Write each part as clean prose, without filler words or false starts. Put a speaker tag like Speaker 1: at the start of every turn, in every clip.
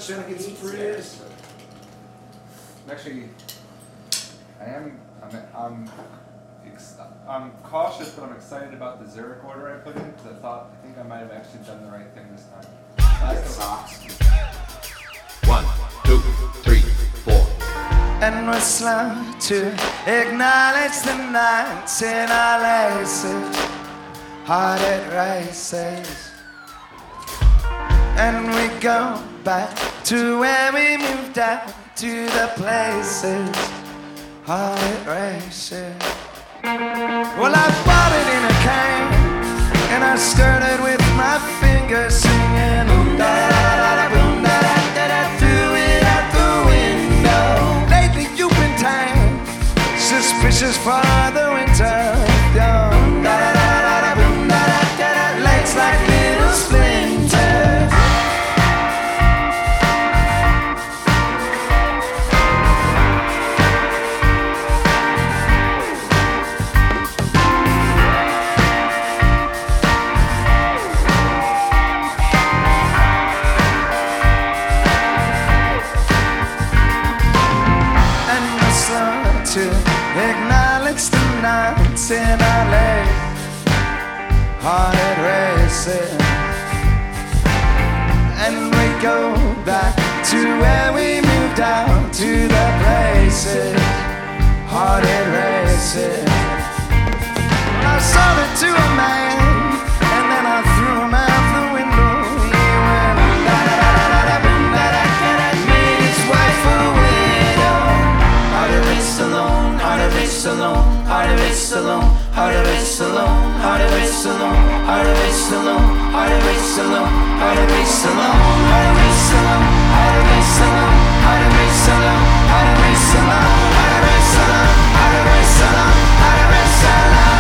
Speaker 1: Trying to get some freeze.
Speaker 2: Actually, I'm cautious, but I'm excited about the Zurich order I put in because I think I might have actually done the right thing this time.
Speaker 1: Socks.
Speaker 3: 1, 2, 3, 4.
Speaker 4: And we're slow to acknowledge the knots in our laces, heart it races. And we go back to where we moved out, to the places, heart it races. Well, I bought it in a can, and I skirted with my fingers singing boom da da da da boom da da da da, threw it out the window. Lately you've been tame, suspicious for the winter. Boom da da da da da boom da da da da, legs like little splinters. To acknowledge the knots in our legs, heart racing. And we go back to where we moved out, to the places, heart racing. I sold it to a man, and then I threw him out the window. He went da da da da da boom da da da da, made his wife a widow. Heart of race alone, heart of race alone, heart of race alone, heart of race alone, heart of race alone, heart of race alone, heart of race alone, heart of race alone, heart of race alone, heart of race alone, heart of race alone, heart of race alone, heart of race alone, heart of race alone, heart of race alone.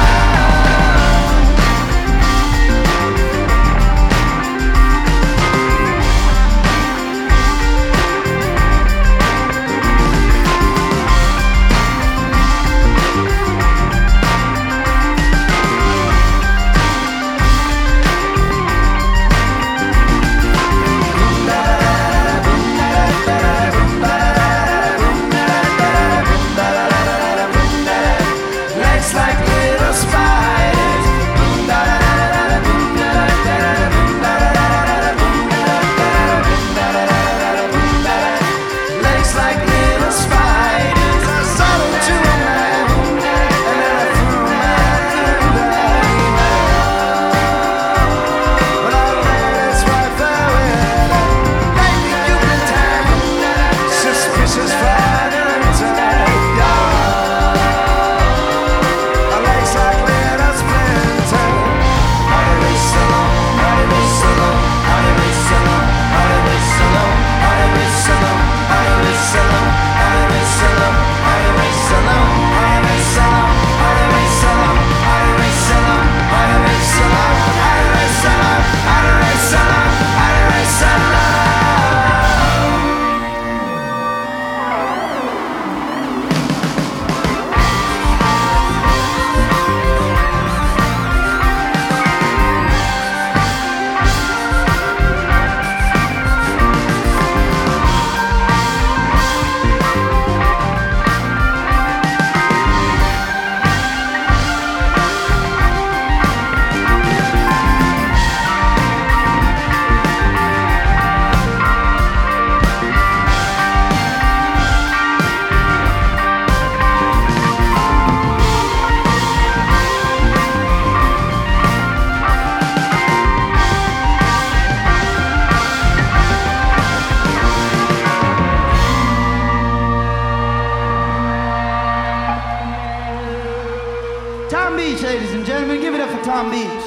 Speaker 5: Tom Beach, ladies and gentlemen, give it up for Tom Beach.